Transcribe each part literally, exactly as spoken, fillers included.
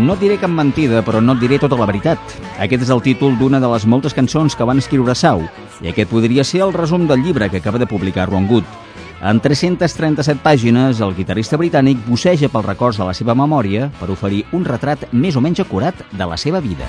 No et diré cap mentida, però no et diré tota la veritat. Aquest és el títol d'una de les moltes cançons que van escriure Sau, i aquest podria ser el resum del llibre que acaba de publicar Ron Wood. En tres-centes trenta-set pàgines, el guitarrista britànic busseja pels records de la seva memòria per oferir un retrat més o menys acurat de la seva vida.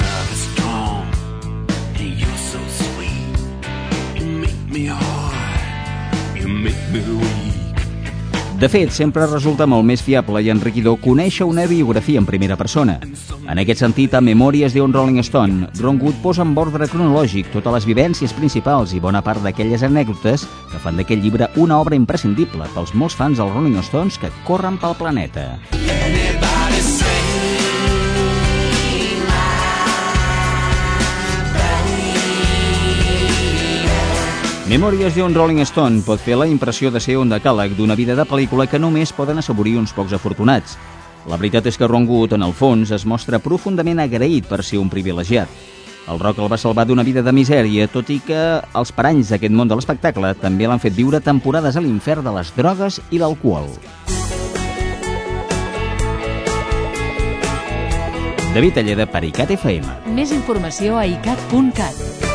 De fet, sempre resulta molt més fiable i enriquidor conèixer una biografia en primera persona. En aquest sentit, a Memòries d'un Rolling Stone, Ron Wood posa en ordre cronològic totes les vivències principals i bona part d'aquelles anècdotes que fan d'aquest llibre una obra imprescindible pels molts fans dels Rolling Stones que corren pel planeta. Memòries d'un Rolling Stone pot fer la impressió de ser un decàleg d'una vida de pel·lícula que només poden assaborir uns pocs afortunats. La veritat és que Ron Wood, en el fons, es mostra profundament agraït per ser un privilegiat. El rock el va salvar d'una vida de misèria, tot i que els paranys d'aquest món de l'espectacle també l'han fet viure temporades a l'infern de les drogues i l'alcohol. David Talleda per ICAT F M. Més informació a icat punt cat.